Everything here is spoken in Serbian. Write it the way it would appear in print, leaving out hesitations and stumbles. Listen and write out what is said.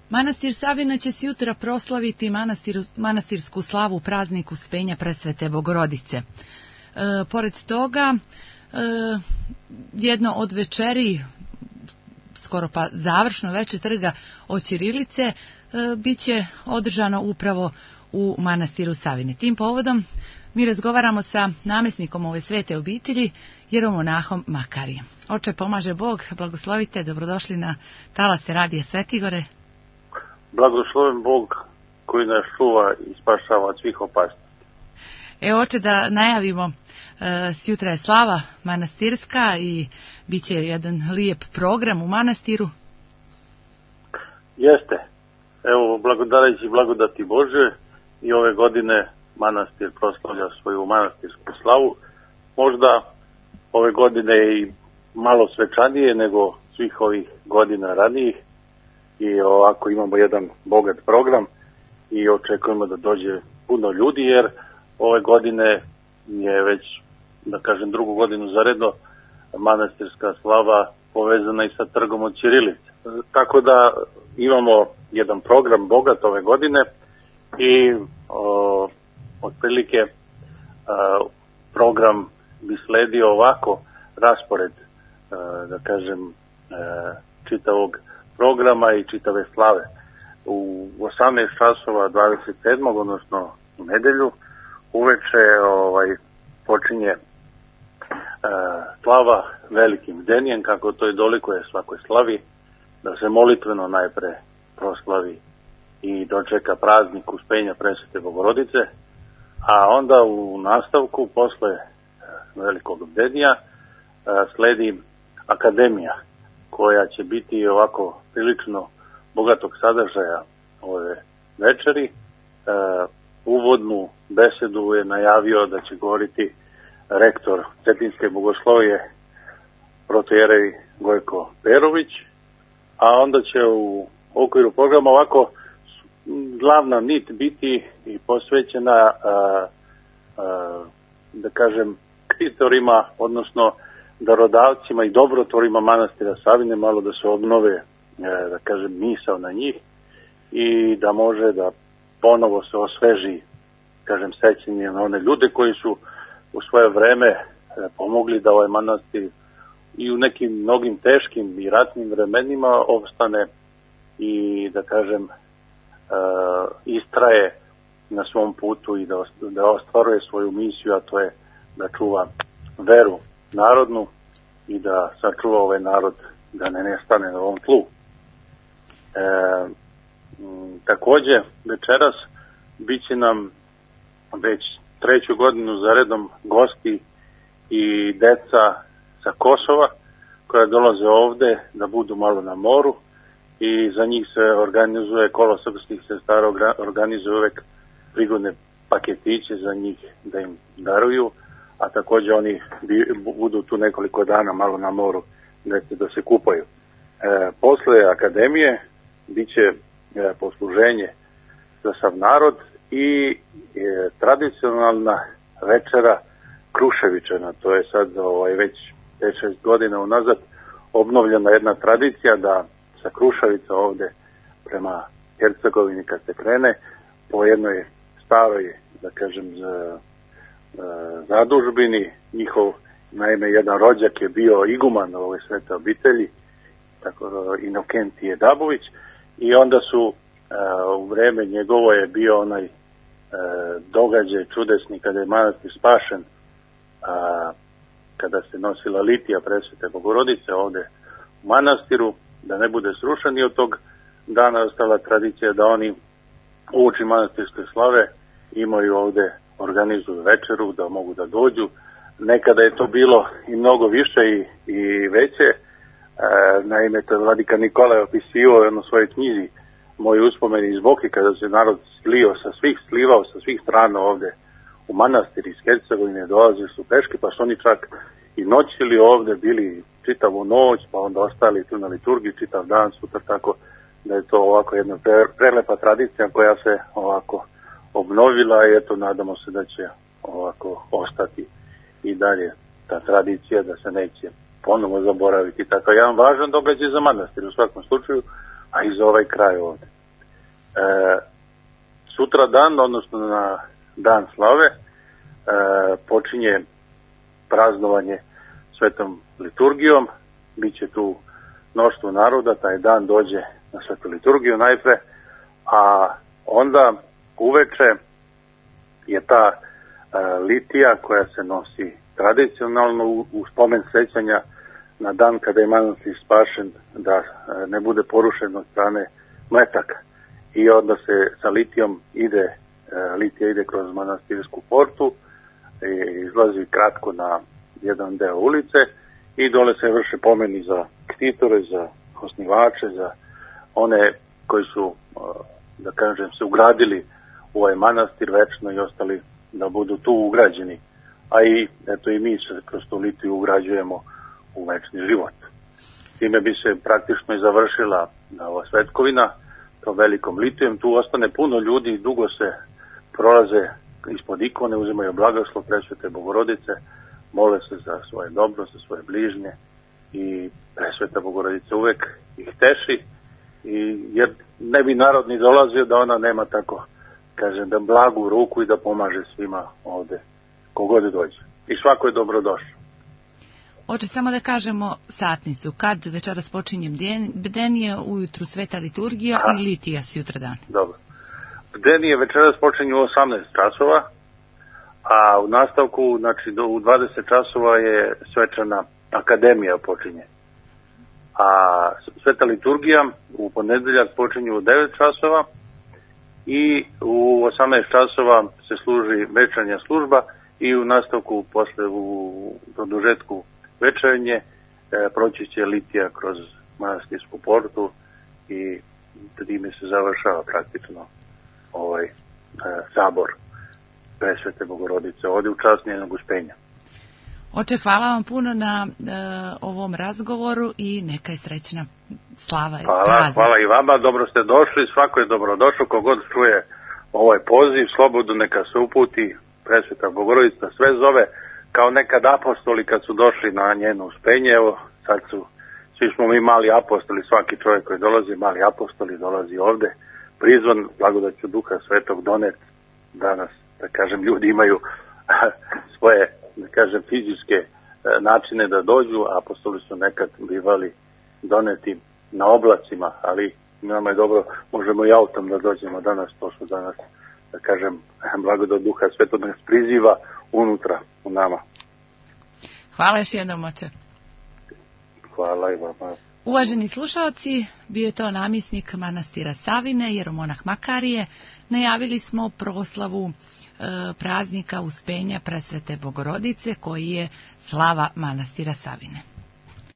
Manastir Savina će se jutra proslaviti manastirsku slavu u prazniku Uspenja Presvete Bogorodice. Pored toga, jedno od večeri, skoro pa završno veče trga od ćirilice, bit će održano upravo u manastiru Savine. Tim povodom mi razgovaramo sa namjesnikom ove svete obitelji, jeromonahom Makarijem. Oče, pomaže Bog, blagoslovite, dobrodošli na talase Radija Svetigore. Blagosloven Bog koji nas čuva i spašava od svih opasnosti. Evo, oče, da najavimo, sjutra je slava manastirska i bit će jedan lijep program u manastiru. Jeste. Evo, blagodarajući blagodati Bože, i ove godine manastir proslavlja svoju manastirsku slavu. Možda ove godine i malo svečanije nego svih ovih godina ranijih. I ovako imamo jedan bogat program i očekujemo da dođe puno ljudi, jer ove godine je već, da kažem, drugu godinu zaredno manastirska slava povezana i sa trgom od ćirilice. Tako da imamo jedan program bogat ove godine i otprilike program bi sledio ovako, raspored, da kažem, čitavog programa i čitave slave. U 18 časova 27. odnosno u nedelju uveče počinje slava velikim bdenijem, kako to i dolikuje svakoj slavi, da se molitveno najpre proslavi i dočeka praznik Uspenja Presvete Bogorodice, a onda u nastavku posle velikog bdenija sledi akademija, koja će biti ovako prilično bogatog sadržaja ove večeri. Uvodnu besedu je najavio da će govoriti rektor Cetinske bogoslovije protojerej Gojko Perović, a onda će u okviru programa ovako glavna nit biti i posvećena da kažem ktitorima, odnosno darodavcima i dobrotvorima manastira Savine, malo da se obnove, da kažem, misao na njih i da može da ponovo se osveži, kažem, sećanje na one ljude koji su u svoje vreme pomogli da ovaj manastir i u nekim mnogim teškim i ratnim vremenima opstane i, da kažem, istraje na svom putu i da ostvaruje svoju misiju, a to je da čuva veru narodnu i da sačuva ovaj narod da ne nestane na ovom tlu. Takođe, večeras bit će nam već treću godinu za redom gosti i deca sa Kosova koja dolaze ovde da budu malo na moru i za njih se organizuje, Kolo srpskih sestara organizuje uvek prigodne paketiće za njih da im daruju, a takođe oni budu tu nekoliko dana malo na moru da se kupaju. Posle akademije bit će posluženje za sav narod i tradicionalna večera Kruševičana. To je sad već 5-6 godina unazad obnovljena jedna tradicija da sa Kruševica ovde prema Hercegovini kad se krene po jednoj staroj, da kažem, zadužbini. Njihov, naime, jedan rođak je bio iguman ove svete obitelji, tako Inokentije Dabović, i onda su u vreme njegovo je bio onaj događaj čudesni kada je manastir spašen, kada se nosila litija Presvete Bogorodice ovde u manastiru, da ne bude srušen, i od tog dana ostala tradicija da oni uoči manastirske slave imaju ovde, organizuju večeru, da mogu da dođu. Nekada je to bilo i mnogo više i veće. Naime, to je vladika Nikola opisivao u svojoj knjizi Moji uspomeni iz Boke, kada se narod slivao sa svih strana ovde u manastir iz Hercegovine, dolazili su peške, pa su oni čak i noćili ovde, bili čitavu noć, pa onda ostali tu na liturgiji čitav dan, sutra, tako da je to ovako jedna prelepa tradicija koja se ovako obnovila i eto, nadamo se da će ovako ostati i dalje ta tradicija, da se neće ponovo zaboraviti. Tako jedan važan događaj za manastir u svakom slučaju, a i za ovaj kraj ovde. Sutra dan, odnosno na dan slave, počinje praznovanje svetom liturgijom. Biće tu mnoštvo naroda, taj dan dođe na svetu liturgiju najpre, a onda uveče je ta litija koja se nosi tradicionalno u spomen sećanja na dan kada je manastir spašen, da ne bude porušen od strane metaka. I onda se sa litijom litija ide kroz manastirsku portu, izlazi kratko na jedan deo ulice i dole se vrše pomeni za ktitore, za osnivače, za one koji su, da kažem, se ugradili u ovaj manastir večno i ostali da budu tu ugrađeni. A i mi se kroz tu litiju ugrađujemo u večni život. Time bi se praktično i završila ova svetkovina tom velikom litijom. Tu ostane puno ljudi, dugo se prolaze ispod ikone, uzimaju blagoslov Presvete Bogorodice, mole se za svoje dobro, za svoje bližnje i Presveta Bogorodica uvek ih teši, jer ne bi narod ni dolazio da ona nema tako, kažem, da blagu ruku i da pomaže svima ovde kogod dođe. I svako je dobrodošao. Oče, samo da kažemo satnicu. Kad večeras počinje bdenije, ujutru sveta liturgija i litija sutradan? Dobro. Bdenije večeras počinje u 18 časova, a u nastavku, znači u 20 časova je svečana akademija počinje. A sveta liturgija u ponedeljak počinje u 9 časova i u 18 časova se služi večernja služba i u nastavku posle u produžetku večernje proći će litija kroz manastirsku portu i time se završava praktično ovaj sabor Presvete Bogorodice ovdje u čast njenog uspenja. Oče, hvala vam puno na ovom razgovoru i neka je srećna slava. Hvala i vama, dobro ste došli, svako je dobrodošao, kogod čuje ovaj poziv, slobodno neka se uputi. Presveta Bogorodica sve zove, kao nekad apostoli kad su došli na njeno uspenje. Evo sad svi smo mi mali apostoli, svaki čovjek koji dolazi, mali apostoli, dolazi ovde prizvan blagodaću Duha Svetog donet. Danas, da kažem, ljudi imaju svoje, da kažem, fizičke načine da dođu, apostoli su nekad bivali doneti na oblacima, ali nama je dobro, možemo i autom da dođemo danas, to su danas, da kažem, blagodat Duha Svetog nas priziva unutra u nama. Hvala još jednom, oče. Hvala i vama. Uvaženi slušalci, bio je to namjesnik manastira Savine, jeromonah Makarije. Najavili smo proslavu praznika uspenja Presvete Bogorodice, koji je slava manastira Savine.